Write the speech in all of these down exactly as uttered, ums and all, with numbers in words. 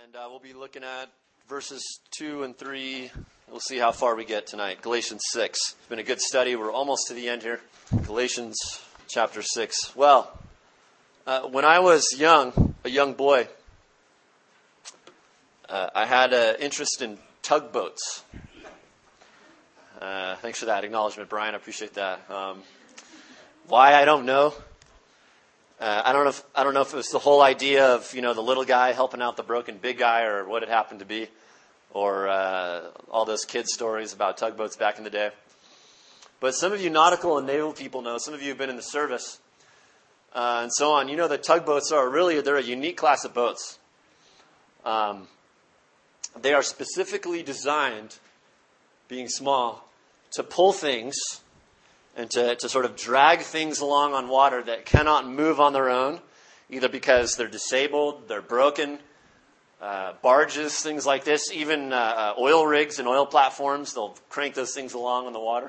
And uh, we'll be looking at verses two and three. We'll see how far we get tonight. Galatians six. It's been a good study. We're almost to the end here. Galatians chapter six. Well, uh, when I was young, a young boy, uh, I had an interest in tugboats. Uh, thanks for that acknowledgement, Brian. I appreciate that. Um, why, I don't know. Uh, I don't know if, I don't know if it was the whole idea of, you know, the little guy helping out the broken big guy or what it happened to be, or uh, all those kid stories about tugboats back in the day. But some of you nautical and naval people know, some of you have been in the service uh, and so on. You know that tugboats are really, they're a unique class of boats. Um, they are specifically designed, being small, to pull things and to, to sort of drag things along on water that cannot move on their own, either because they're disabled, they're broken, uh, barges, things like this, even uh, uh, oil rigs and oil platforms, they'll crank those things along on the water.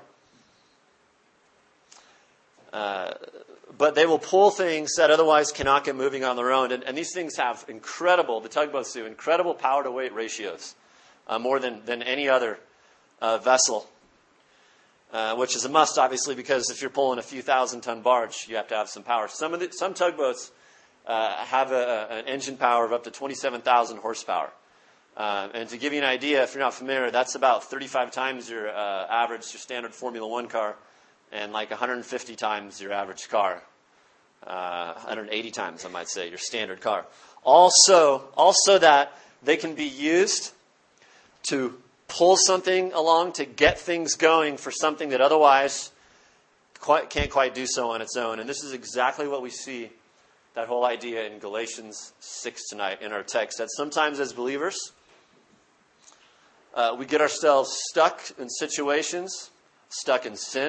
Uh, but they will pull things that otherwise cannot get moving on their own. And, and these things have incredible, the tugboats do, incredible power-to-weight ratios, uh, more than, than any other uh, vessel. Uh, which is a must, obviously, because if you're pulling a few thousand ton barge, you have to have some power. Some of the, some tugboats uh, have a, a, an engine power of up to twenty-seven thousand horsepower. Uh, and to give you an idea, if you're not familiar, that's about thirty-five times your uh, average, your standard Formula One car, and like one hundred fifty times your average car. Uh, one hundred eighty times, I might say, your standard car. Also, also that they can be used to pull something along, to get things going for something that otherwise quite, can't quite do so on its own. And this is exactly what we see, that whole idea in Galatians six tonight in our text. That sometimes as believers, uh, we get ourselves stuck in situations, stuck in sin.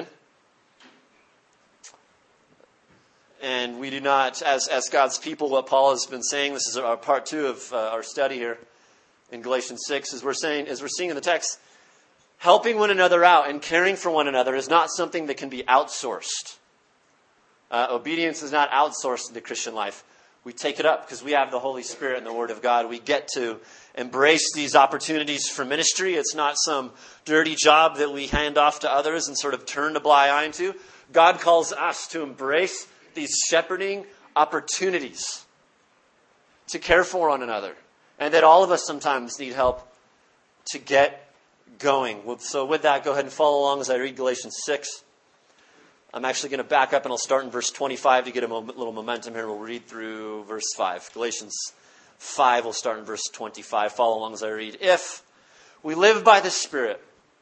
And we do not, as, as God's people, what Paul has been saying, this is our part two of uh, our study here, in Galatians six, as we're saying, as we're seeing in the text, helping one another out and caring for one another is not something that can be outsourced. Uh, obedience is not outsourced in the Christian life. We take it up because we have the Holy Spirit and the Word of God. We get to embrace these opportunities for ministry. It's not some dirty job that we hand off to others and sort of turn a blind eye to. God calls us to embrace these shepherding opportunities to care for one another. And that all of us sometimes need help to get going. So with that, go ahead and follow along as I read Galatians six. I'm actually going to back up and I'll start in verse twenty-five to get a little momentum here. We'll read through verse five. Galatians five, we'll start in verse twenty-five. Follow along as I read. If we live by the Spirit,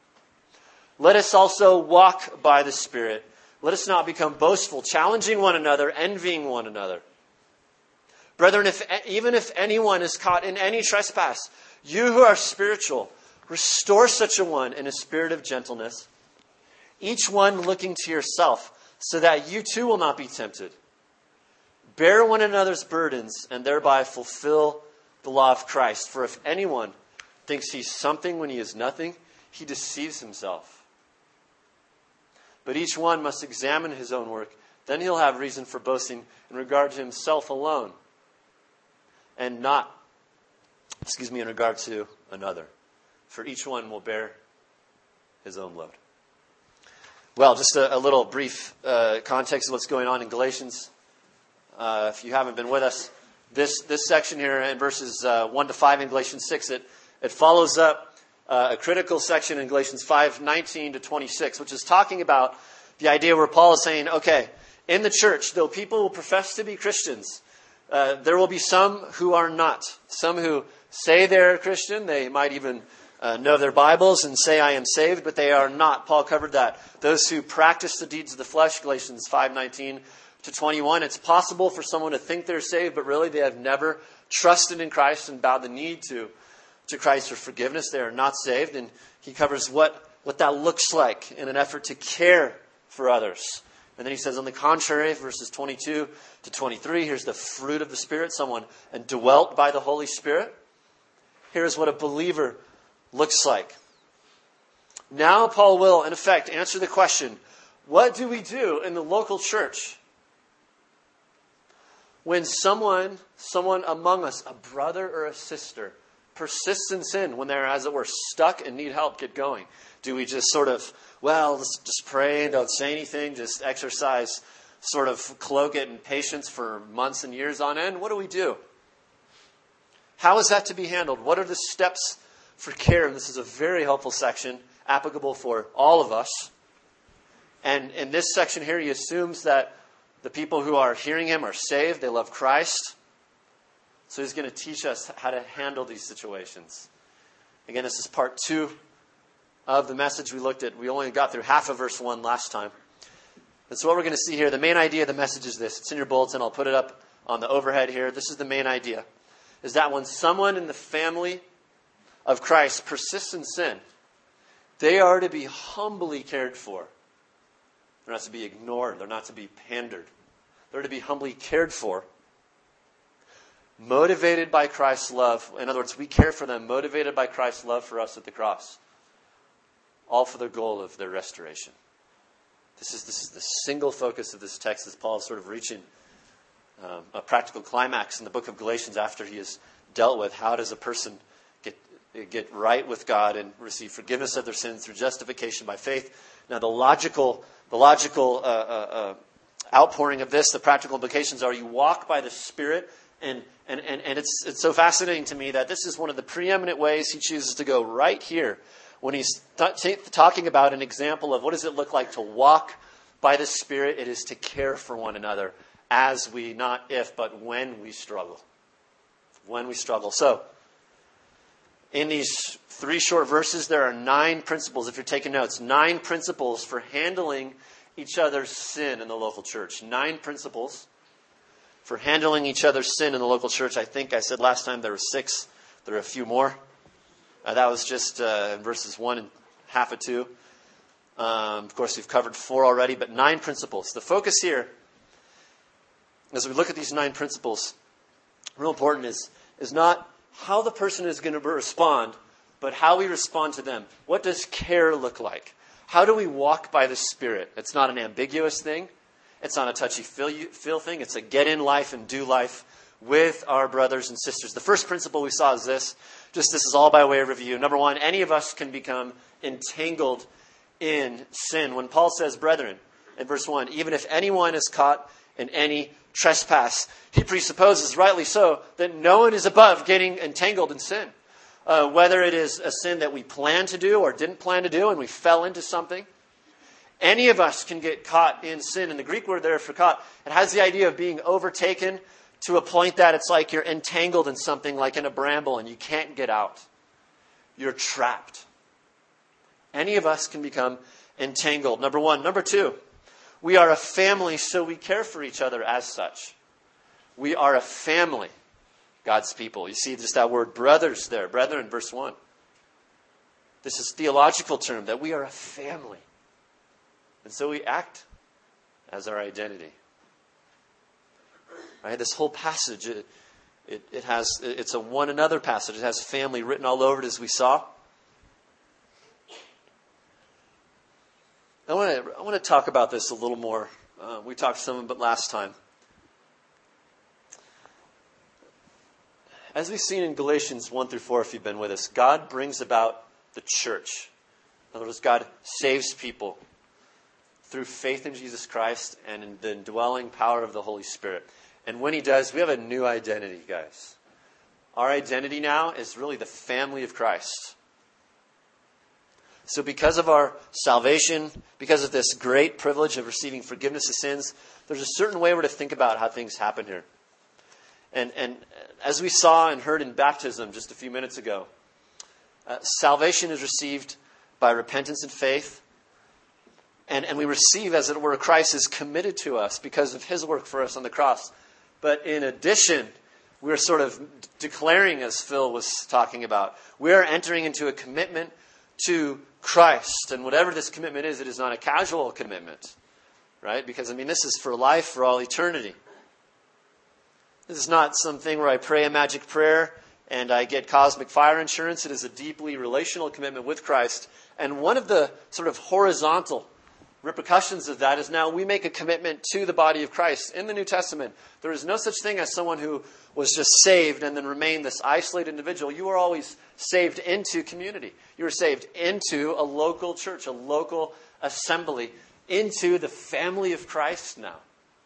let us also walk by the Spirit. Let us not become boastful, challenging one another, envying one another. Brethren, if, even if anyone is caught in any trespass, you who are spiritual, restore such a one in a spirit of gentleness, each one looking to yourself, so that you too will not be tempted. Bear one another's burdens, and thereby fulfill the law of Christ. For if anyone thinks he's something when he is nothing, he deceives himself. But each one must examine his own work. Then he'll have reason for boasting in regard to himself alone, and not, excuse me, in regard to another. For each one will bear his own load. Well, just a, a little brief uh, context of what's going on in Galatians. Uh, if you haven't been with us, this this section here in verses uh, one to five in Galatians six, it, it follows up uh, a critical section in Galatians five, nineteen to twenty-six, which is talking about the idea where Paul is saying, okay, in the church, though people will profess to be Christians, Uh, there will be some who are not. Some who say they're Christian. They might even uh, know their Bibles and say, I am saved, but they are not. Paul covered that. Those who practice the deeds of the flesh, Galatians five, nineteen to twenty-one. It's possible for someone to think they're saved, but really they have never trusted in Christ and bowed the knee to, to Christ for forgiveness. They are not saved. And he covers what, what that looks like in an effort to care for others. And then he says, on the contrary, verses twenty-two to twenty-three, here's the fruit of the Spirit, someone indwelt by the Holy Spirit. Here's what a believer looks like. Now Paul will, in effect, answer the question, what do we do in the local church when someone, someone among us, a brother or a sister, persists in sin, when they're, as it were, stuck and need help get going? Do we just sort of, well, let's just pray and don't say anything, just exercise, sort of cloak it in patience for months and years on end? What do we do? How is that to be handled? What are the steps for care? And this is a very helpful section, applicable for all of us. And in this section here, he assumes that the people who are hearing him are saved. They love Christ. So he's going to teach us how to handle these situations. Again, this is part two of the message we looked at. We only got through half of verse one last time. And so what we're going to see here, the main idea of the message is this. It's in your bulletin. I'll put it up on the overhead here. This is the main idea. Is that when someone in the family of Christ persists in sin, they are to be humbly cared for. They're not to be ignored. They're not to be pandered. They're to be humbly cared for. Motivated by Christ's love. In other words, we care for them, motivated by Christ's love for us at the cross. All for the goal of their restoration. This is, this is the single focus of this text as Paul is sort of reaching um, a practical climax in the book of Galatians after he has dealt with how does a person get, get right with God and receive forgiveness of their sins through justification by faith. Now the logical, the logical uh, uh, uh, outpouring of this, the practical implications are you walk by the Spirit. And and, and, and it's it's so fascinating to me that this is one of the preeminent ways he chooses to go right here when he's th- t- talking about an example of what does it look like to walk by the Spirit. It is to care for one another as we, not if, but when we struggle. When we struggle. So, in these three short verses, there are nine principles, if you're taking notes, nine principles for handling each other's sin in the local church. Nine principles for handling each other's sin in the local church. I think I said last time there were six. There are a few more. Uh, that was just uh, in verses one and half of two. Um, of course, we've covered four already, but nine principles. The focus here, as we look at these nine principles, real important is, is not how the person is going to respond, but how we respond to them. What does care look like? How do we walk by the Spirit? It's not an ambiguous thing. It's not a touchy-feel thing. It's a get in life and do life with our brothers and sisters. The first principle we saw is this. Just this is all by way of review. Number one, any of us can become entangled in sin. When Paul says, brethren, in verse one, even if anyone is caught in any trespass, he presupposes, rightly so, that no one is above getting entangled in sin. Uh, whether it is a sin that we planned to do or didn't plan to do and we fell into something. Any of us can get caught in sin. And the Greek word there for caught, it has the idea of being overtaken to a point that it's like you're entangled in something like in a bramble and you can't get out. You're trapped. Any of us can become entangled. Number one. Number two, we are a family, so we care for each other as such. We are a family, God's people. You see just that word brothers there, brethren, verse one. This is a theological term, that we are a family. And so we act as our identity. Right? This whole passage, it, it, it has, it's a one another passage. It has family written all over it, as we saw. I want to I want to talk about this a little more. Uh, we talked some of it last time. As we've seen in Galatians one through four, if you've been with us, God brings about the church. In other words, God saves people through faith in Jesus Christ and in the indwelling power of the Holy Spirit. And when He does, we have a new identity, guys. Our identity now is really the family of Christ. So because of our salvation, because of this great privilege of receiving forgiveness of sins, there's a certain way we're to think about how things happen here. And, and as we saw and heard in baptism just a few minutes ago, uh, salvation is received by repentance and faith. And, and we receive, as it were, Christ is committed to us because of His work for us on the cross. But in addition, we're sort of declaring, as Phil was talking about, we're entering into a commitment to Christ. And whatever this commitment is, it is not a casual commitment. Right? Because, I mean, this is for life, for all eternity. This is not something where I pray a magic prayer and I get cosmic fire insurance. It is a deeply relational commitment with Christ. And one of the sort of horizontal repercussions of that is now we make a commitment to the body of Christ. In the New Testament, there is no such thing as someone who was just saved and then remained this isolated individual. You are always saved into community. You are saved into a local church, a local assembly, into the family of Christ now.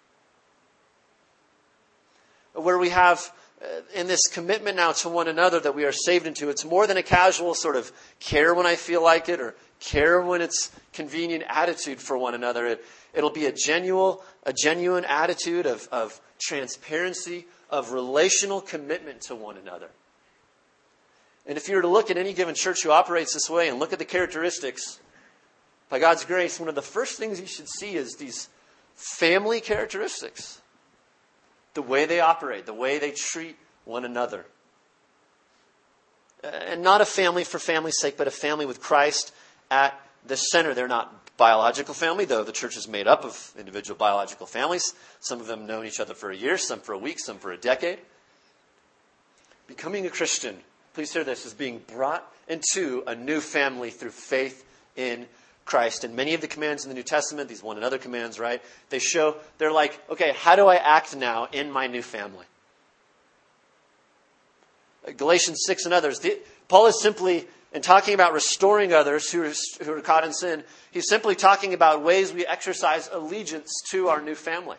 Where we have uh, in this commitment now to one another that we are saved into, it's more than a casual sort of care when I feel like it or care when it's convenient attitude for one another. It, it'll be a genuine, a genuine attitude of, of transparency, of relational commitment to one another. And if you were to look at any given church who operates this way and look at the characteristics, by God's grace, one of the first things you should see is these family characteristics. The way they operate, the way they treat one another. And not a family for family's sake, but a family with Christ at the center. They're not biological family, though the church is made up of individual biological families. Some of them known each other for a year, some for a week, some for a decade. Becoming a Christian, please hear this, is being brought into a new family through faith in Christ. And many of the commands in the New Testament, these one another commands, right? They show, they're like, okay, how do I act now in my new family? Galatians six and others. The, Paul is simply, in talking about restoring others who are, who are caught in sin, he's simply talking about ways we exercise allegiance to our new family.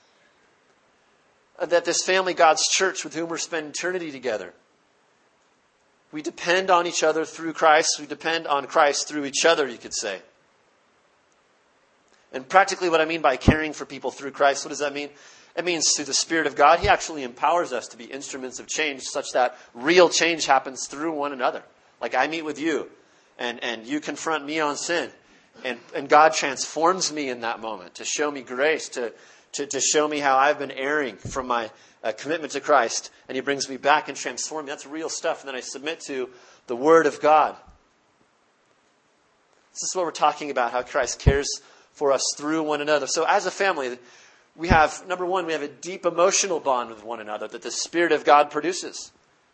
That this family, God's church, with whom we're spending eternity together. We depend on each other through Christ. We depend on Christ through each other, you could say. And practically what I mean by caring for people through Christ, what does that mean? It means through the Spirit of God, He actually empowers us to be instruments of change such that real change happens through one another. Like I meet with you and, and you confront me on sin. And, and God transforms me in that moment to show me grace, to, to, to show me how I've been erring from my uh, commitment to Christ. And He brings me back and transforms me. That's real stuff. And then I submit to the Word of God. This is what we're talking about, how Christ cares for us through one another. So as a family, we have, number one, we have a deep emotional bond with one another that the Spirit of God produces.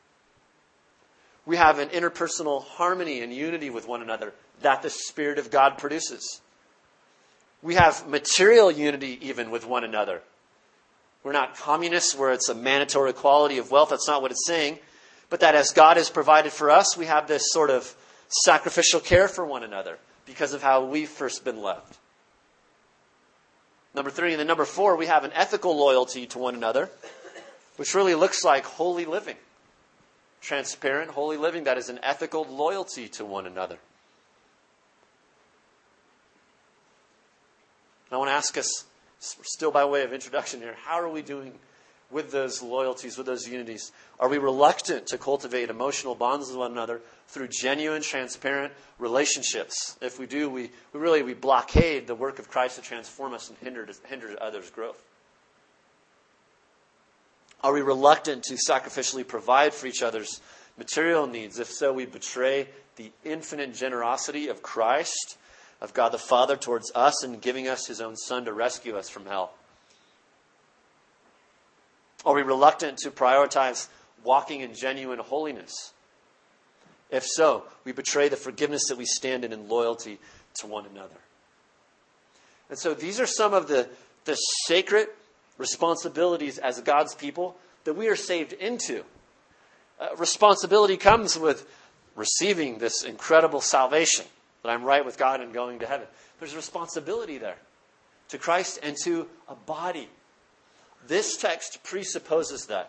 We have an interpersonal harmony and unity with one another that the Spirit of God produces. We have material unity even with one another. We're not communists where it's a mandatory equality of wealth. That's not what it's saying. But that as God has provided for us, we have this sort of sacrificial care for one another because of how we've first been loved. Number three, and then number four, we have an ethical loyalty to one another, which really looks like holy living. Transparent, holy living, that is an ethical loyalty to one another. I want to ask us, still by way of introduction here, how are we doing with those loyalties, with those unities? Are we reluctant to cultivate emotional bonds with one another through genuine, transparent relationships? If we do, we, we really we blockade the work of Christ to transform us and hinder, hinder others' growth. Are we reluctant to sacrificially provide for each other's material needs? If so, we betray the infinite generosity of Christ, of God the Father towards us in giving us His own Son to rescue us from hell. Are we reluctant to prioritize walking in genuine holiness? If so, we betray the forgiveness that we stand in in loyalty to one another. And so these are some of the, the sacred responsibilities as God's people that we are saved into. Uh, responsibility comes with receiving this incredible salvation, that I'm right with God and going to heaven. There's responsibility there to Christ and to a body. This text presupposes that.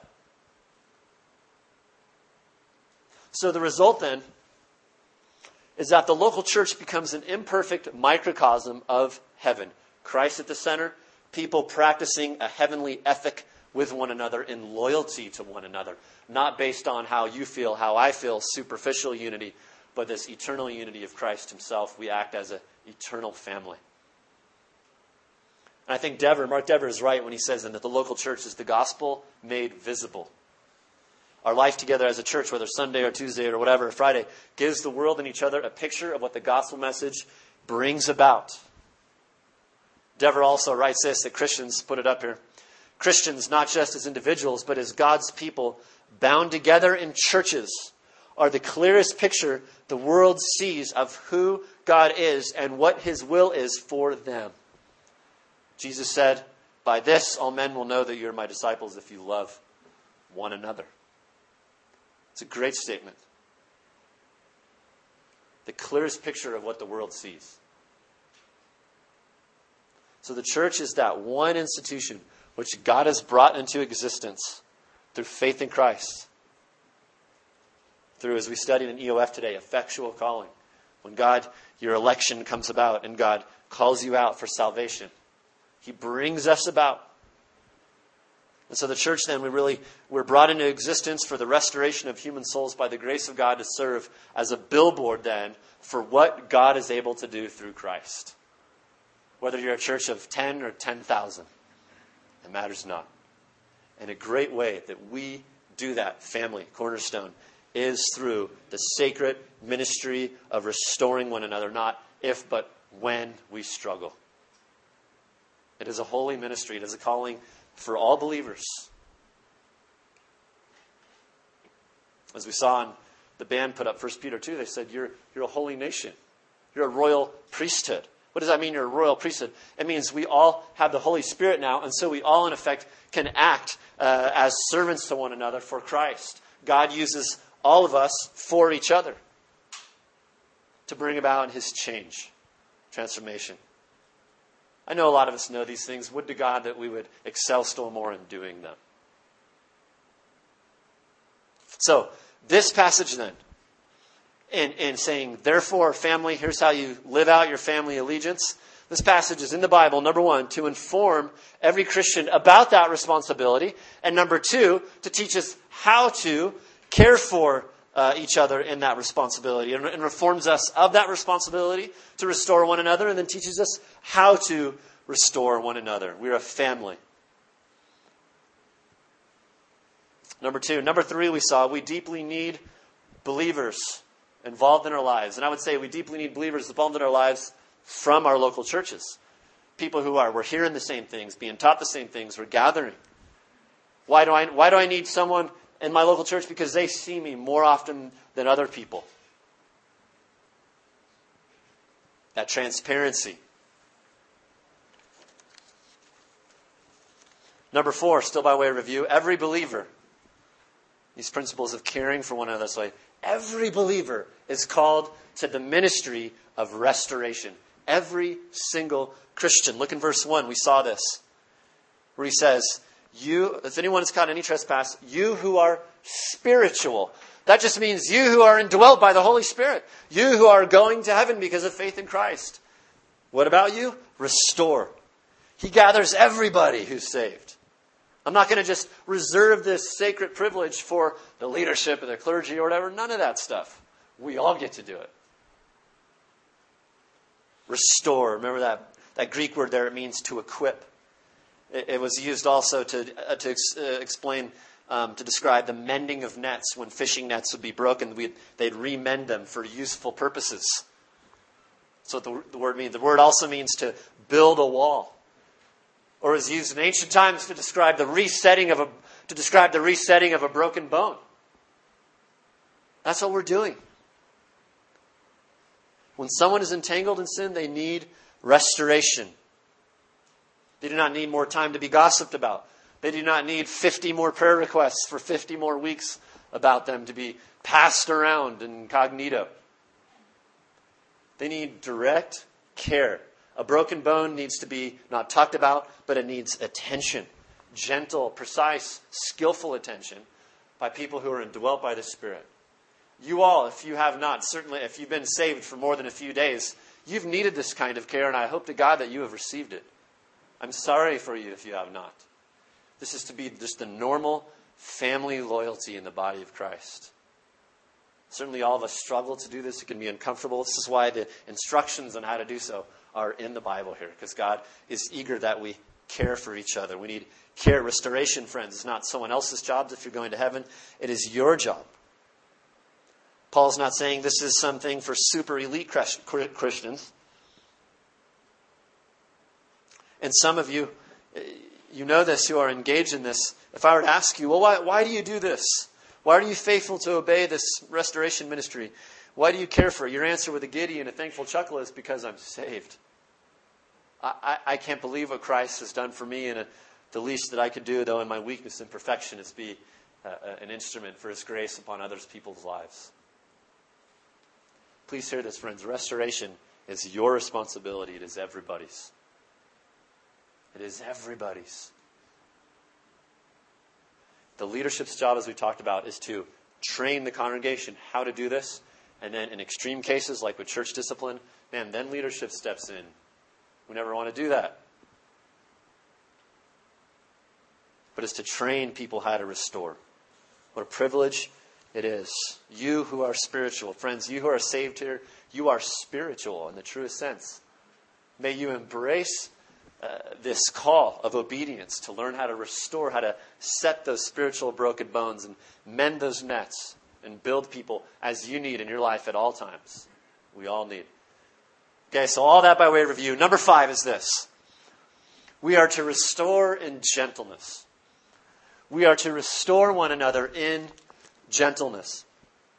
So the result then is that the local church becomes an imperfect microcosm of heaven. Christ at the center, people practicing a heavenly ethic with one another in loyalty to one another. Not based on how you feel, how I feel, superficial unity, but this eternal unity of Christ Himself. We act as an eternal family. And I think Dever, Mark Dever is right when he says that the local church is the gospel made visible. Our life together as a church, whether Sunday or Tuesday or whatever, Friday, gives the world and each other a picture of what the gospel message brings about. Dever also writes this, that Christians, put it up here, Christians, not just as individuals, but as God's people, bound together in churches, are the clearest picture the world sees of who God is and what his will is for them. Jesus said, "By this all men will know that you're my disciples if you love one another." It's a great statement. The clearest picture of what the world sees. So the church is that one institution which God has brought into existence through faith in Christ. Through, as we studied in E O F today, effectual calling. When God, your election comes about and God calls you out for salvation, he brings us about. And so the church then, we really, we're brought into existence for the restoration of human souls by the grace of God to serve as a billboard then for what God is able to do through Christ. Whether you're a church of ten or ten thousand, it matters not. And a great way that we do that, family, Cornerstone, is through the sacred ministry of restoring one another, not if, but when we struggle. It is a holy ministry. It is a calling for all believers. As we saw in the band put up First Peter two, they said, you're, you're a holy nation. You're a royal priesthood. What does that mean, you're a royal priesthood? It means we all have the Holy Spirit now, and so we all, in effect, can act uh, as servants to one another for Christ. God uses all of us for each other to bring about his change, transformation. I know a lot of us know these things. Would to God that we would excel still more in doing them. So, this passage then, in, in saying, therefore, family, here's how you live out your family allegiance. This passage is in the Bible, number one, to inform every Christian about that responsibility. And number two, to teach us how to care for uh, each other in that responsibility. And, and reforms us of that responsibility to restore one another. And then teaches us how to restore one another. We're a family. Number two. Number three, we saw we deeply need believers involved in our lives. And I would say we deeply need believers involved in our lives from our local churches. People who are, we're hearing the same things, being taught the same things, we're gathering. Why do I, why do I need someone in my local church? Because they see me more often than other people. That transparency. Number four, still by way of review, every believer, these principles of caring for one another this way, every believer is called to the ministry of restoration. Every single Christian. Look in verse one, we saw this. Where he says, you, if anyone has caught any trespass, you who are spiritual. That just means you who are indwelt by the Holy Spirit. You who are going to heaven because of faith in Christ. What about you? Restore. He gathers everybody who's saved. I'm not going to just reserve this sacred privilege for the leadership or the clergy or whatever. None of that stuff. We all get to do it. Restore. Remember that, that Greek word there, it means to equip. It, it was used also to, uh, to ex, uh, explain, um, to describe the mending of nets. When fishing nets would be broken, we'd, they'd remend them for useful purposes. That's what the, the word means. The word also means to build a wall. Or is used in ancient times to describe the resetting of a, to describe the resetting of a broken bone. That's what we're doing. When someone is entangled in sin, they need restoration. They do not need more time to be gossiped about. They do not need fifty more prayer requests for fifty more weeks about them to be passed around incognito. They need direct care. A broken bone needs to be not talked about, but it needs attention. Gentle, precise, skillful attention by people who are indwelt by the Spirit. You all, if you have not, certainly if you've been saved for more than a few days, you've needed this kind of care, and I hope to God that you have received it. I'm sorry for you if you have not. This is to be just the normal family loyalty in the body of Christ. Certainly all of us struggle to do this. It can be uncomfortable. This is why the instructions on how to do so are in the Bible here, because God is eager that we care for each other. We need care. Restoration, friends, is not someone else's job if you're going to heaven. It is your job. Paul's not saying this is something for super elite Christians. And some of you, you know this, who are engaged in this. If I were to ask you, well, why, why do you do this? Why are you faithful to obey this restoration ministry? Why do you care for it? Your answer with a giddy and a thankful chuckle is because I'm saved. I, I, I can't believe what Christ has done for me, and a, the least that I could do, though, in my weakness and perfection, is be uh, an instrument for His grace upon others people's lives. Please hear this, friends. Restoration is your responsibility. It is everybody's. It is everybody's. The leadership's job, as we talked about, is to train the congregation how to do this. And then in extreme cases, like with church discipline, man, then leadership steps in. We never want to do that. But it's to train people how to restore. What a privilege it is. You who are spiritual, friends, you who are saved here, you are spiritual in the truest sense. May you embrace Uh, this call of obedience to learn how to restore, how to set those spiritual broken bones and mend those nets and build people as you need in your life at all times. We all need. Okay, so all that by way of review. Number five is this. We are to restore in gentleness. We are to restore one another in gentleness.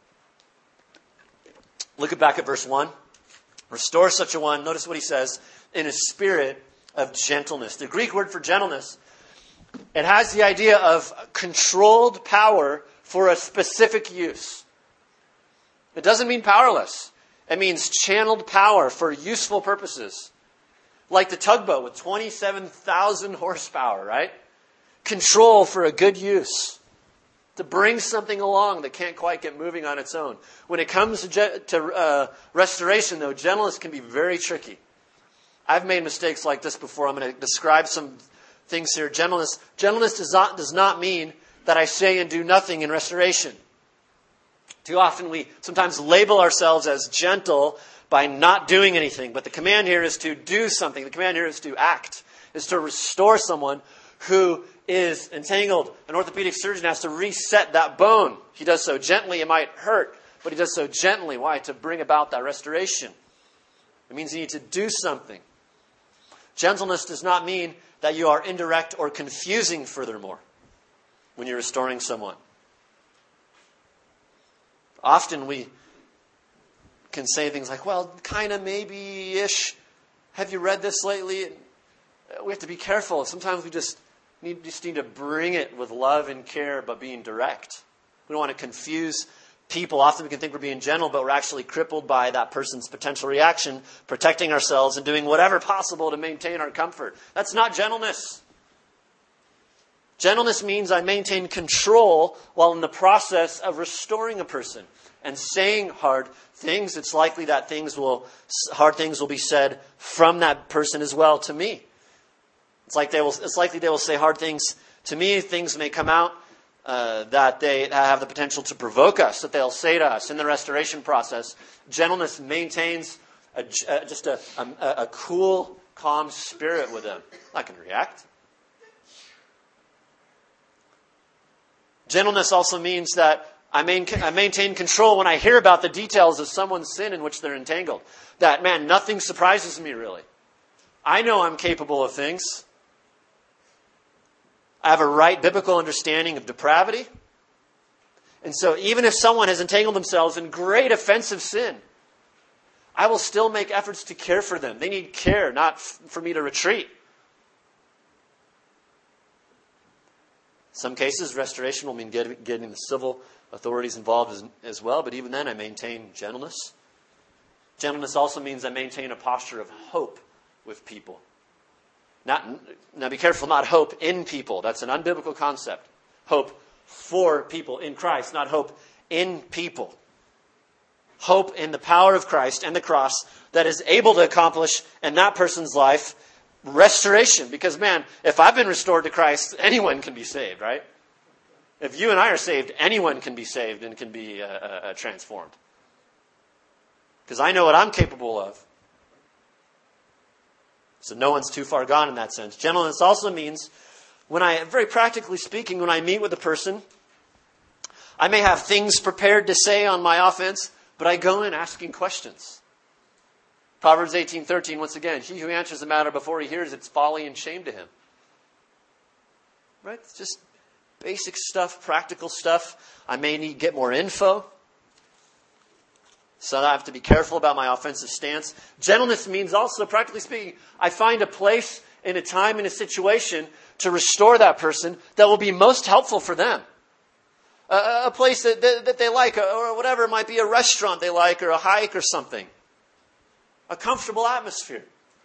Look back at verse one. Restore such a one, notice what he says, in a spirit of gentleness. The Greek word for gentleness, it has the idea of controlled power for a specific use. It doesn't mean powerless. It means channeled power for useful purposes. Like the tugboat with twenty-seven thousand horsepower, right? Control for a good use. To bring something along that can't quite get moving on its own. When it comes to, ge- to uh, restoration, though, gentleness can be very tricky. I've made mistakes like this before. I'm going to describe some things here. Gentleness. Gentleness does not, does not mean that I say and do nothing in restoration. Too often we sometimes label ourselves as gentle by not doing anything. But the command here is to do something. The command here is to act. Is to restore someone who is entangled. An orthopedic surgeon has to reset that bone. He does so gently. It might hurt, but he does so gently. Why? To bring about that restoration. It means you need to do something. Gentleness does not mean that you are indirect or confusing, furthermore, when you're restoring someone. Often we can say things like, well, kind of, maybe-ish. Have you read this lately? We have to be careful. Sometimes we just need, just need to bring it with love and care, but being direct. We don't want to confuse people. Often we can think we're being gentle, but we're actually crippled by that person's potential reaction, protecting ourselves and doing whatever possible to maintain our comfort. That's not gentleness. Gentleness means I maintain control while in the process of restoring a person and saying hard things. It's likely that things will, hard things will be said from that person as well to me. It's like they will. It's likely they will say hard things to me. Things may come out Uh, that they have the potential to provoke us, that they'll say to us in the restoration process. Gentleness maintains a, uh, just a, a, a cool, calm spirit with them. I can react. Gentleness also means that I, main, I maintain control when I hear about the details of someone's sin in which they're entangled. That, man, nothing surprises me really. I know I'm capable of things. I have a right biblical understanding of depravity. And so even if someone has entangled themselves in great offensive sin, I will still make efforts to care for them. They need care, not f- for me to retreat. In some cases, restoration will mean get, getting the civil authorities involved as, as well. But even then, I maintain gentleness. Gentleness also means I maintain a posture of hope with people. Not, now be careful, not hope in people. That's an unbiblical concept. Hope for people in Christ, not hope in people. Hope in the power of Christ and the cross that is able to accomplish in that person's life restoration. Because, man, if I've been restored to Christ, anyone can be saved, right? If you and I are saved, anyone can be saved and can be uh, uh, transformed. Because I know what I'm capable of. So no one's too far gone in that sense. Gentleness also means, when I, very practically speaking, when I meet with a person, I may have things prepared to say on my offense, but I go in asking questions. Proverbs eighteen thirteen, once again, he who answers the matter before he hears it's folly and shame to him. Right? It's just basic stuff, practical stuff. I may need to get more info. So I have to be careful about my offensive stance. Gentleness means also, practically speaking, I find a place in a time, in a situation to restore that person that will be most helpful for them. A, a place that, that, that they like, or whatever. It might be a restaurant they like, or a hike or something. A comfortable atmosphere.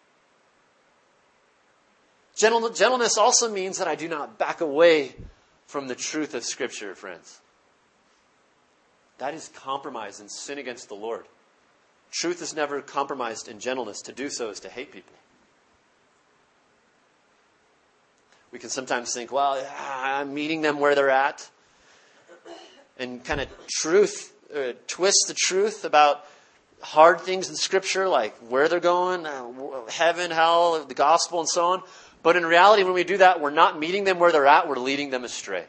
Gentle, gentleness also means that I do not back away from the truth of Scripture, friends. That is compromise and sin against the Lord. Truth is never compromised in gentleness. To do so is to hate people. We can sometimes think, well, I'm meeting them where they're at. And kind of truth, uh, twist the truth about hard things in Scripture, like where they're going, uh, heaven, hell, the gospel, and so on. But in reality, when we do that, we're not meeting them where they're at, we're leading them astray.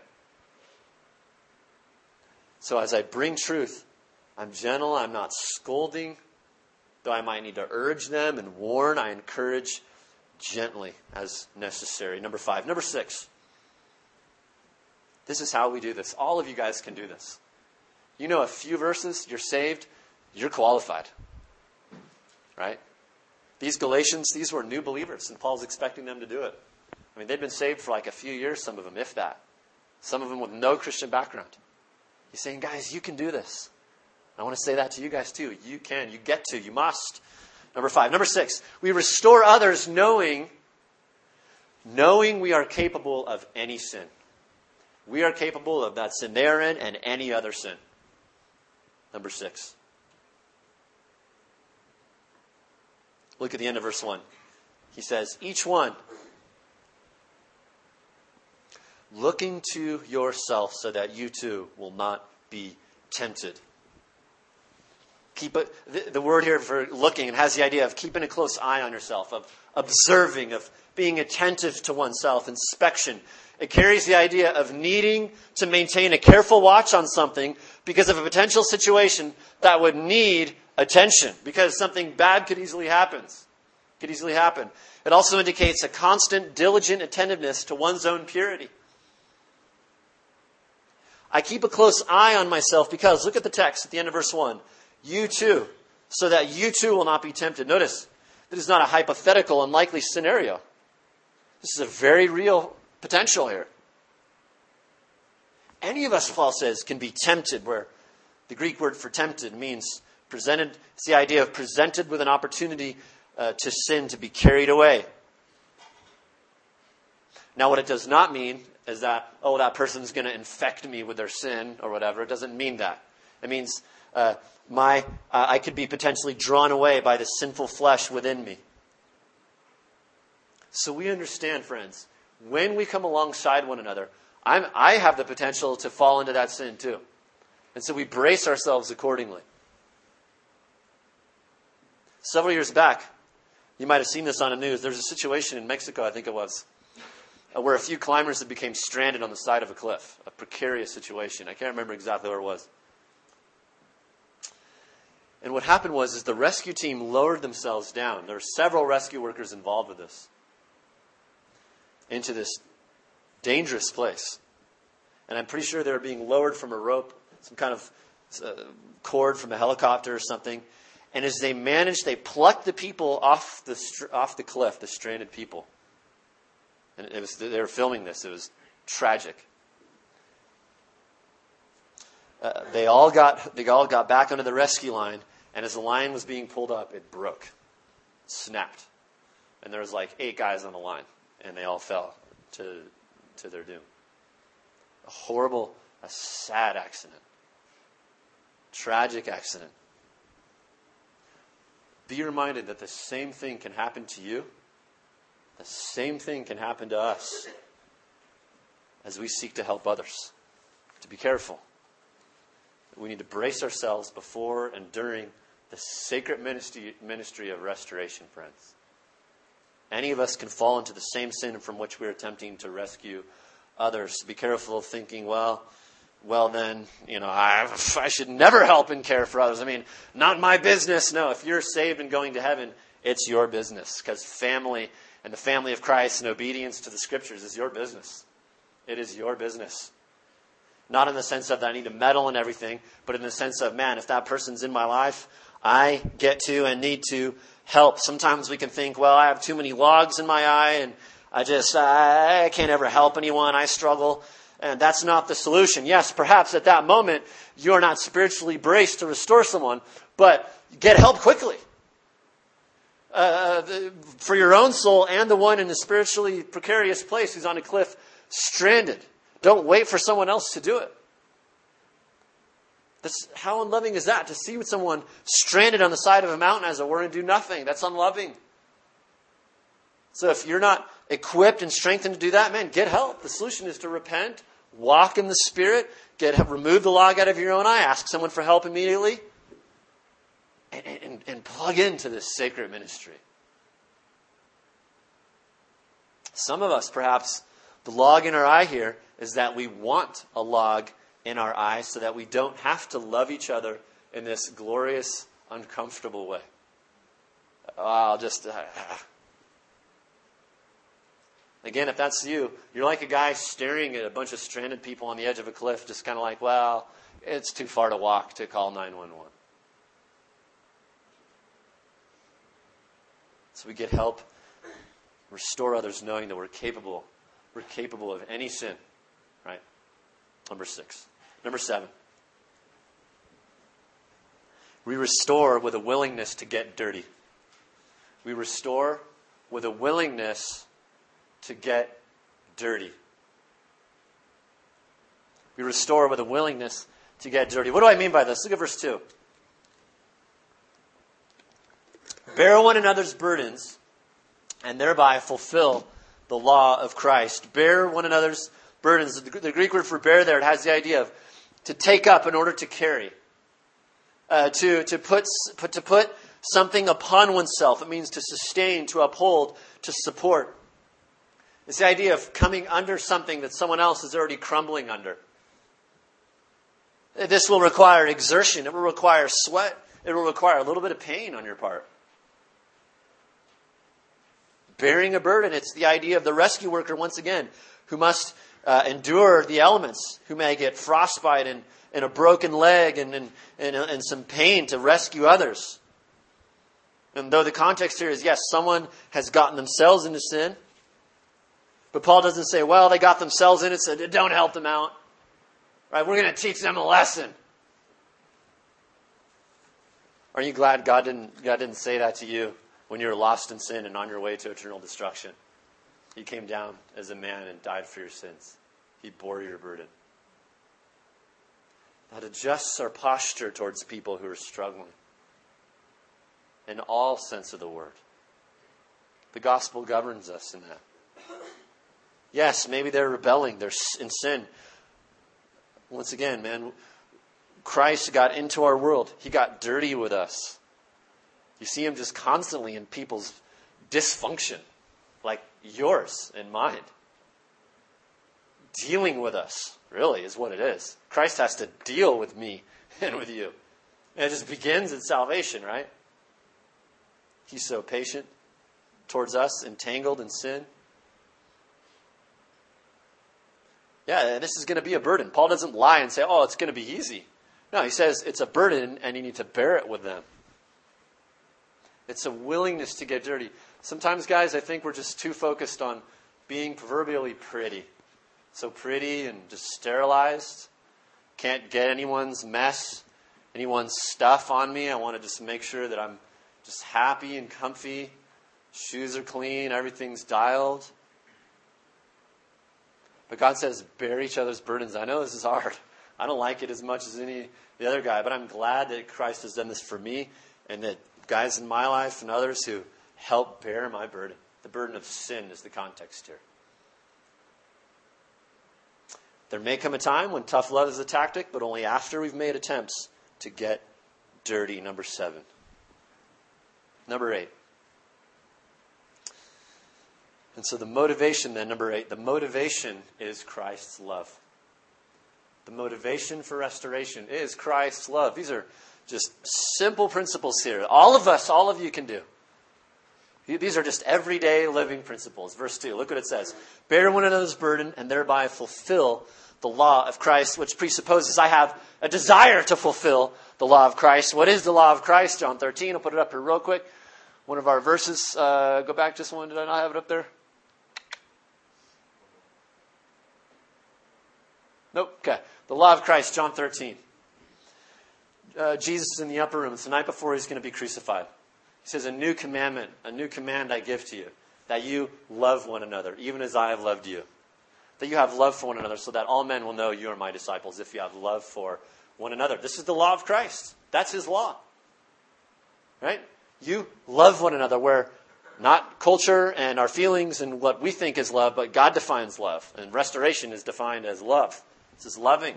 So as I bring truth, I'm gentle, I'm not scolding. Though I might need to urge them and warn, I encourage gently as necessary. Number five. Number six. This is how we do this. All of you guys can do this. You know a few verses, you're saved, you're qualified. Right? These Galatians, these were new believers, and Paul's expecting them to do it. I mean, they'd been saved for like a few years, some of them, if that. Some of them with no Christian background. He's saying, guys, you can do this. I want to say that to you guys too. You can. You get to. You must. Number five. Number six. We restore others knowing, knowing we are capable of any sin. We are capable of that sin they are in and any other sin. Number six. Look at the end of verse one. He says, each one looking to yourself so that you too will not be tempted. Keep it, the, the word here for looking, it has the idea of keeping a close eye on yourself, of observing, of being attentive to oneself, inspection. It carries the idea of needing to maintain a careful watch on something because of a potential situation that would need attention, because something bad could easily happen. Could easily happen. It also indicates a constant, diligent attentiveness to one's own purity. I keep a close eye on myself because, look at the text at the end of verse one. You too, so that you too will not be tempted. Notice, this is not a hypothetical, unlikely scenario. This is a very real potential here. Any of us, Paul says, can be tempted, where the Greek word for tempted means presented. It's the idea of presented with an opportunity uh, to sin, to be carried away. Now, what it does not mean is that, oh, that person's going to infect me with their sin or whatever. It doesn't mean that. It means uh, my uh, I could be potentially drawn away by the sinful flesh within me. So we understand, friends, when we come alongside one another, I'm, I have the potential to fall into that sin too. And so we brace ourselves accordingly. Several years back, you might have seen this on the news. There was a situation in Mexico, I think it was, where a few climbers had become stranded on the side of a cliff. A precarious situation. I can't remember exactly where it was. And what happened was is the rescue team lowered themselves down. There were several rescue workers involved with this. Into this dangerous place. And I'm pretty sure they were being lowered from a rope, some kind of uh, cord from a helicopter or something. And as they managed, they plucked the people off the off the cliff, the stranded people. And it was, they were filming this. It was tragic. Uh, they all got they all got back under the rescue line, and as the line was being pulled up, it broke, snapped, and there was like eight guys on the line, and they all fell to to their doom. A horrible, a sad accident, tragic accident. Be reminded that the same thing can happen to you. The same thing can happen to us as we seek to help others. To be careful. We need to brace ourselves before and during the sacred ministry, ministry of restoration, friends. Any of us can fall into the same sin from which we're attempting to rescue others. Be careful of thinking, well, well then, you know, I, I should never help and care for others. I mean, not my business. No, if you're saved and going to heaven, it's your business. Because family and the family of Christ and obedience to the Scriptures is your business. It is your business. Not in the sense of that I need to meddle in everything, but in the sense of, man, if that person's in my life, I get to and need to help. Sometimes we can think, well, I have too many logs in my eye and I just, I can't ever help anyone. I struggle. And that's not the solution. Yes, perhaps at that moment, you're not spiritually braced to restore someone, but get help quickly. Uh, the, for your own soul and the one in a spiritually precarious place who's on a cliff, stranded. Don't wait for someone else to do it. That's, how unloving is that? To see someone stranded on the side of a mountain, as it were, and do nothing. That's unloving. So if you're not equipped and strengthened to do that, man, get help. The solution is to repent, walk in the Spirit, get remove the log out of your own eye, ask someone for help immediately, and, and, and plug into this sacred ministry. Some of us, perhaps, the log in our eye here is that we want a log in our eye so that we don't have to love each other in this glorious, uncomfortable way. Oh, I'll just... Uh, Again, if that's you, you're like a guy staring at a bunch of stranded people on the edge of a cliff, just kind of like, well, it's too far to walk to call nine one one. So we get help, restore others knowing that we're capable. We're capable of any sin. Right? Number six. Number seven. We restore with a willingness to get dirty. We restore with a willingness to get dirty. We restore with a willingness to get dirty. What do I mean by this? Look at verse two. Bear one another's burdens and thereby fulfill the law of Christ. Bear one another's burdens. The Greek word for bear there, it has the idea of to take up in order to carry. Uh, to, to, put, put, to put something upon oneself. It means to sustain, to uphold, to support. It's the idea of coming under something that someone else is already crumbling under. This will require exertion. It will require sweat. It will require a little bit of pain on your part. Bearing a burden, it's the idea of the rescue worker, once again, who must uh, endure the elements, who may get frostbite and, and a broken leg and, and, and, and some pain to rescue others. And though the context here is, yes, someone has gotten themselves into sin, but Paul doesn't say, well, they got themselves in it, so don't help them out. Right? We're going to teach them a lesson. Are you glad God didn't, God didn't say that to you when you were lost in sin and on your way to eternal destruction? He came down as a man and died for your sins. He bore your burden. That adjusts our posture towards people who are struggling. In all sense of the word. The gospel governs us in that. Yes, maybe they're rebelling. They're in sin. Once again, man, Christ got into our world. He got dirty with us. You see him just constantly in people's dysfunction, like yours and mine. Dealing with us, really, is what it is. Christ has to deal with me and with you. And it just begins in salvation, right? He's so patient towards us, entangled in sin. Yeah, this is going to be a burden. Paul doesn't lie and say, oh, it's going to be easy. No, he says it's a burden and you need to bear it with them. It's a willingness to get dirty. Sometimes, guys, I think we're just too focused on being proverbially pretty. So pretty and just sterilized. Can't get anyone's mess, anyone's stuff on me. I want to just make sure that I'm just happy and comfy. Shoes are clean. Everything's dialed. But God says, bear each other's burdens. I know this is hard. I don't like it as much as any the other guy, but I'm glad that Christ has done this for me and that guys in my life and others who help bear my burden. The burden of sin is the context here. There may come a time when tough love is a tactic, but only after we've made attempts to get dirty. Number seven. Number eight. And so the motivation then, number eight, the motivation is Christ's love. The motivation for restoration is Christ's love. These are just simple principles here. All of us, all of you can do. These are just everyday living principles. Verse two, look what it says. Bear one another's burden and thereby fulfill the law of Christ, which presupposes I have a desire to fulfill the law of Christ. What is the law of Christ? John thirteen. I'll put it up here real quick. One of our verses. Uh, go back just one. Did I not have it up there? Nope. Okay. The law of Christ, John thirteen. Uh, Jesus is in the upper room. It's the night before he's going to be crucified. He says, a new commandment, a new command I give to you, that you love one another, even as I have loved you. That you have love for one another, so that all men will know you are my disciples, if you have love for one another. This is the law of Christ. That's his law. Right? You love one another, where not culture and our feelings and what we think is love, but God defines love. And restoration is defined as love. This is loving.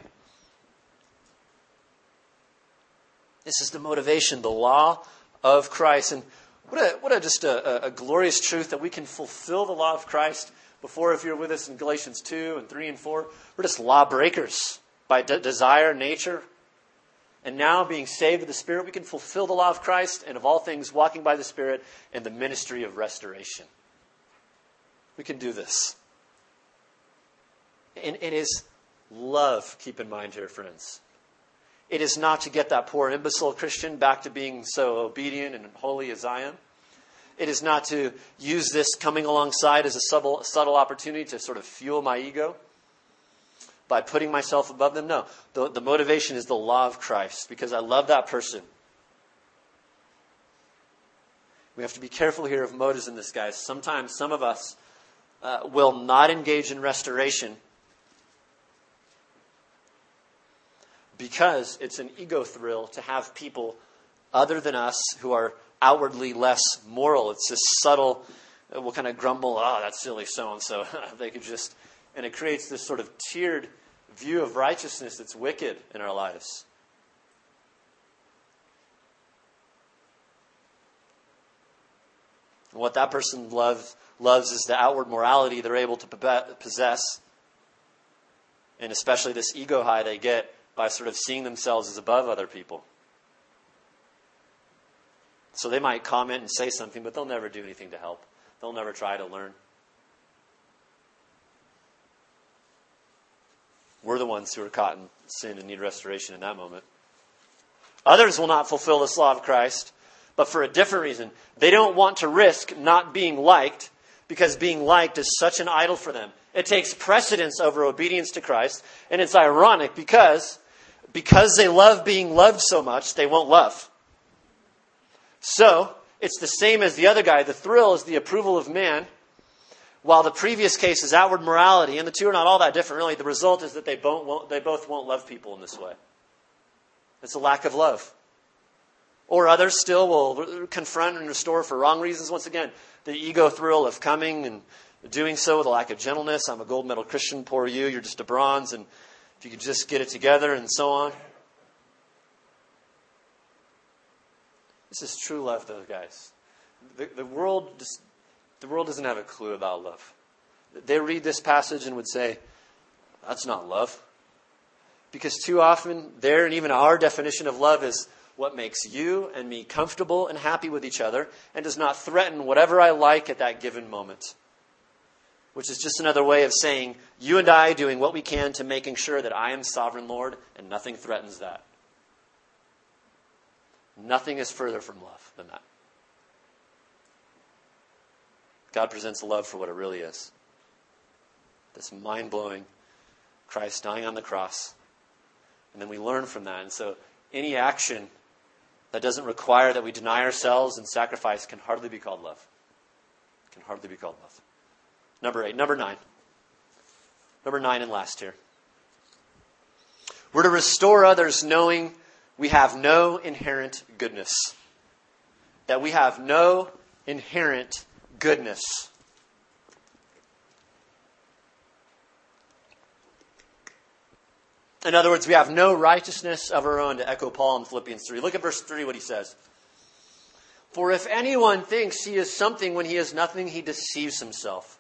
This is the motivation, the law of Christ. And what a, what a just a, a glorious truth that we can fulfill the law of Christ. Before, if you're with us in Galatians two and three and four, we're just lawbreakers by de- desire, nature. And now, being saved of the Spirit, we can fulfill the law of Christ, and of all things, walking by the Spirit in the ministry of restoration. We can do this. And it is love, keep in mind here, friends. It is not to get that poor imbecile Christian back to being so obedient and holy as I am. It is not to use this coming alongside as a subtle, subtle opportunity to sort of fuel my ego by putting myself above them. No, the, the motivation is the law of Christ, because I love that person. We have to be careful here of motives in this, guys. Sometimes some of us uh, will not engage in restoration because it's an ego thrill to have people other than us who are outwardly less moral. It's this subtle, we'll kind of grumble, oh, that's silly so-and-so. They could just, and it creates this sort of tiered view of righteousness that's wicked in our lives. And what that person loves, loves is the outward morality they're able to possess. And especially this ego high they get by sort of seeing themselves as above other people. So they might comment and say something, but they'll never do anything to help. They'll never try to learn. We're the ones who are caught in sin and need restoration in that moment. Others will not fulfill this law of Christ, but for a different reason. They don't want to risk not being liked, because being liked is such an idol for them. It takes precedence over obedience to Christ. And it's ironic because, because they love being loved so much, they won't love. So, it's the same as the other guy. The thrill is the approval of man, while the previous case is outward morality. And the two are not all that different, really. The result is that they both won't, they both won't love people in this way. It's a lack of love. Or others still will confront and restore for wrong reasons. Once again, the ego thrill of coming and doing so with a lack of gentleness. I'm a gold medal Christian, poor you, you're just a bronze, and if you could just get it together, and so on. This is true love, though, guys. The, the world just, the world doesn't have a clue about love. They read this passage and would say, that's not love. Because too often, their and even our definition of love is what makes you and me comfortable and happy with each other, and does not threaten whatever I like at that given moment. Which is just another way of saying, you and I doing what we can to making sure that I am sovereign Lord, and nothing threatens that. Nothing is further from love than that. God presents love for what it really is. This mind-blowing Christ dying on the cross. And then we learn from that. And so any action that doesn't require that we deny ourselves and sacrifice can hardly be called love. Can hardly be called love. Number eight. Number nine. Number nine and last here. We're to restore others knowing we have no inherent goodness. That we have no inherent goodness. In other words, we have no righteousness of our own, to echo Paul in Philippians three. Look at verse three, what he says. For if anyone thinks he is something when he is nothing, he deceives himself.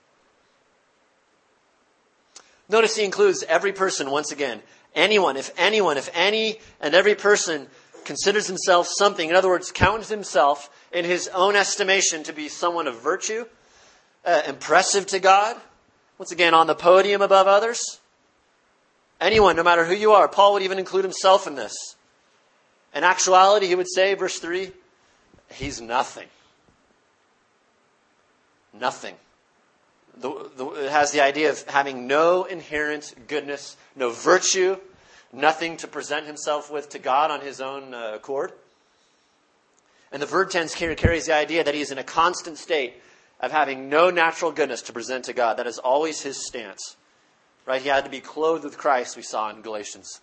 Notice he includes every person once again. Anyone, if anyone, if any and every person considers himself something, in other words, counts himself in his own estimation to be someone of virtue, uh, impressive to God, once again on the podium above others, Anyone, no matter who you are. Paul would even include himself in this. In actuality, he would say, verse three, he's nothing. Nothing. The, the, it has the idea of having no inherent goodness, no virtue, nothing to present himself with to God on his own uh, accord. And the verb tense carries the idea that he is in a constant state of having no natural goodness to present to God. That is always his stance. Right? He had to be clothed with Christ, we saw in Galatians.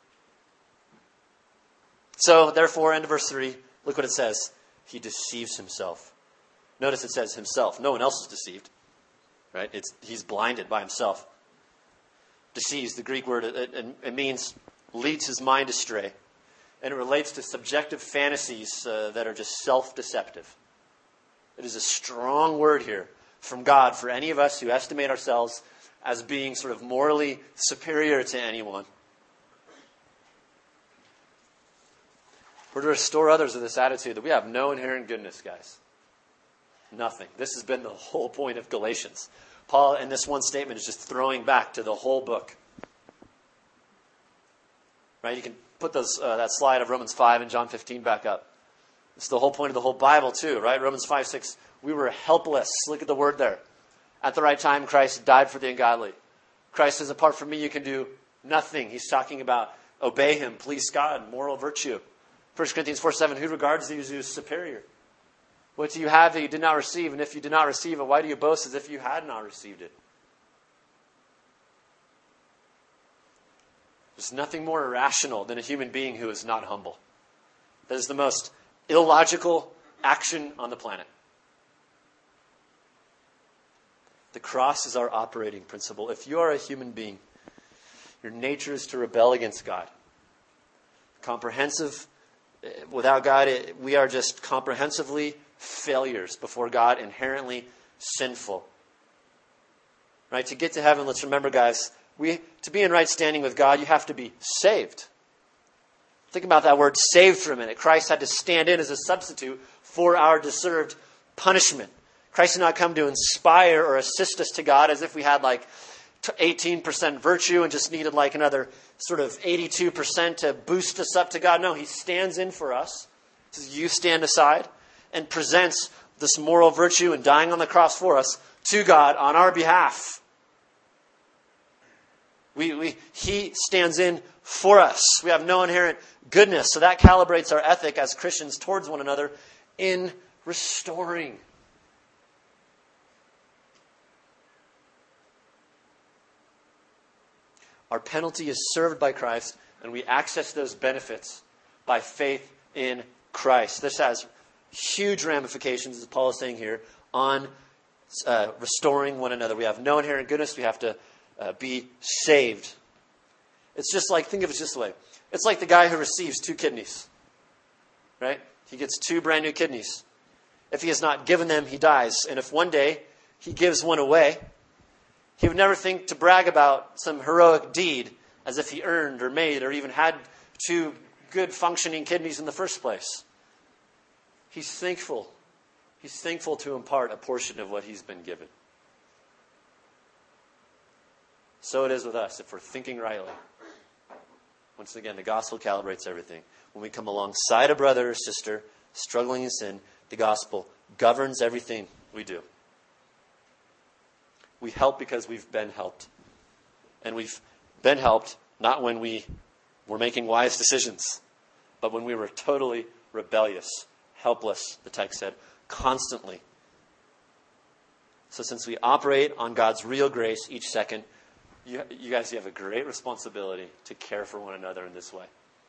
So, therefore, end of verse three, look what it says. He deceives himself. Notice it says himself. No one else is deceived. Right? It's, he's blinded by himself. Deceives, the Greek word, it, it, it means leads his mind astray. And it relates to subjective fantasies uh, that are just self-deceptive. It is a strong word here from God for any of us who estimate ourselves as being sort of morally superior to anyone. We're to restore others with this attitude that we have no inherent goodness, guys. Nothing. This has been the whole point of Galatians. Paul, in this one statement, is just throwing back to the whole book. Right? You can put those uh, that slide of Romans five and John fifteen back up. It's the whole point of the whole Bible, too, right? Romans five, six, we were helpless. Look at the word there. At the right time, Christ died for the ungodly. Christ says, apart from me, you can do nothing. He's talking about obey him, please God, moral virtue. First Corinthians four, seven, who regards these as superior? What do you have that you did not receive? And if you did not receive it, why do you boast as if you had not received it? There's nothing more irrational than a human being who is not humble. That is the most illogical action on the planet. The cross is our operating principle. If you are a human being, your nature is to rebel against God. Comprehensive, without God, we are just comprehensively failures before God, inherently sinful. Right? To get to heaven, let's remember, guys, we to be in right standing with God, you have to be saved. Think about that word saved for a minute. Christ had to stand in as a substitute for our deserved punishment. Christ did not come to inspire or assist us to God as if we had like eighteen percent virtue and just needed like another sort of eighty-two percent to boost us up to God. No, he stands in for us. He says, you stand aside, and presents this moral virtue and dying on the cross for us to God on our behalf. We, we, he stands in for us. We have no inherent goodness. So that calibrates our ethic as Christians towards one another in restoring. Our penalty is served by Christ, and we access those benefits by faith in Christ. This has huge ramifications, as Paul is saying here, on uh, restoring one another. We have no inherent goodness. We have to uh, be saved. It's just like, think of it this way. It's like the guy who receives two kidneys. Right? He gets two brand new kidneys. If he has not given them, he dies. And if one day he gives one away, he would never think to brag about some heroic deed as if he earned or made or even had two good functioning kidneys in the first place. He's thankful. He's thankful to impart a portion of what he's been given. So it is with us if we're thinking rightly. Once again, the gospel calibrates everything. When we come alongside a brother or sister struggling in sin, the gospel governs everything we do. We help because we've been helped. And we've been helped not when we were making wise decisions, but when we were totally rebellious, helpless, the text said, constantly. So since we operate on God's real grace each second, you, you guys you have a great responsibility to care for one another in this way.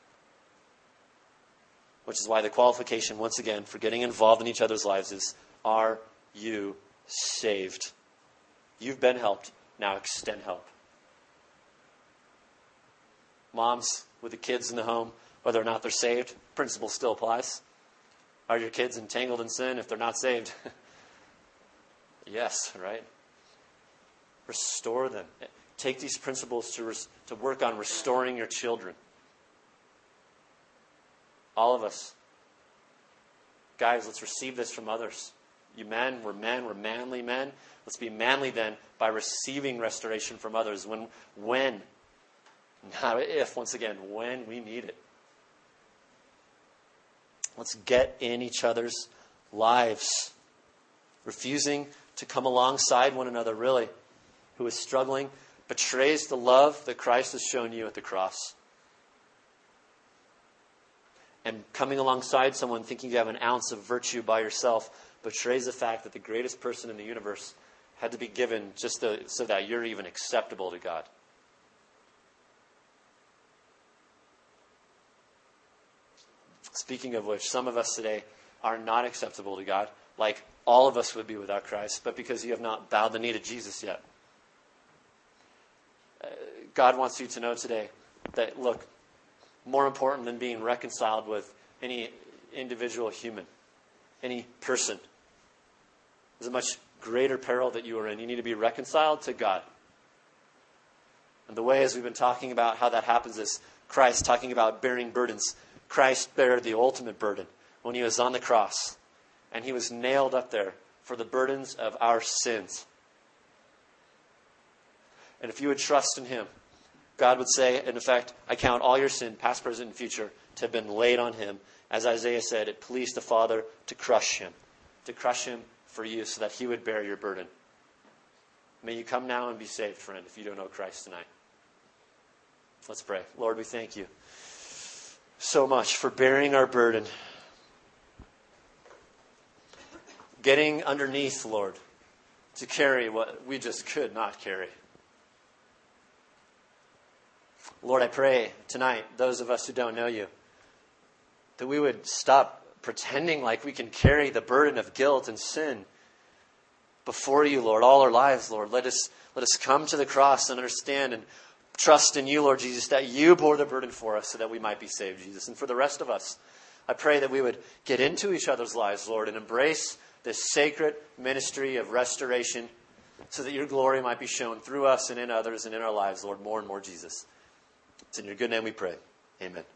Which is why the qualification, once again, for getting involved in each other's lives is, are you saved? You've been helped. Now extend help. Moms with the kids in the home, whether or not they're saved, principle still applies. Are your kids entangled in sin if they're not saved? Yes, right? Restore them. Take these principles to, res- to work on restoring your children. All of us. Guys, let's receive this from others. You men, we're men, we're manly men. Let's be manly then by receiving restoration from others. When, when Not if, once again, when we need it. Let's get in each other's lives. Refusing to come alongside one another, really, who is struggling, betrays the love that Christ has shown you at the cross. And coming alongside someone thinking you have an ounce of virtue by yourself betrays the fact that the greatest person in the universe had to be given just to, so that you're even acceptable to God. Speaking of which, some of us today are not acceptable to God, like all of us would be without Christ, but because you have not bowed the knee to Jesus yet. Uh, God wants you to know today that, look, more important than being reconciled with any individual human, any person, there's a much greater peril that you are in. You need to be reconciled to God. And the way, as we've been talking about how that happens, is Christ talking about bearing burdens. Christ bare the ultimate burden when he was on the cross. And he was nailed up there for the burdens of our sins. And if you would trust in him, God would say, in effect, I count all your sin, past, present, and future, to have been laid on him. As Isaiah said, it pleased the Father to crush him. To crush him for you so that he would bear your burden. May you come now and be saved, friend, if you don't know Christ tonight. Let's pray. Lord, we thank you so much for bearing our burden. Getting underneath, Lord, to carry what we just could not carry. Lord, I pray tonight, those of us who don't know you, that we would stop pretending like we can carry the burden of guilt and sin before you, Lord, all our lives, Lord. Let us, let us come to the cross and understand and trust in you, Lord Jesus, that you bore the burden for us so that we might be saved, Jesus. And for the rest of us, I pray that we would get into each other's lives, Lord, and embrace this sacred ministry of restoration so that your glory might be shown through us and in others and in our lives, Lord, more and more, Jesus. It's in your good name we pray. Amen.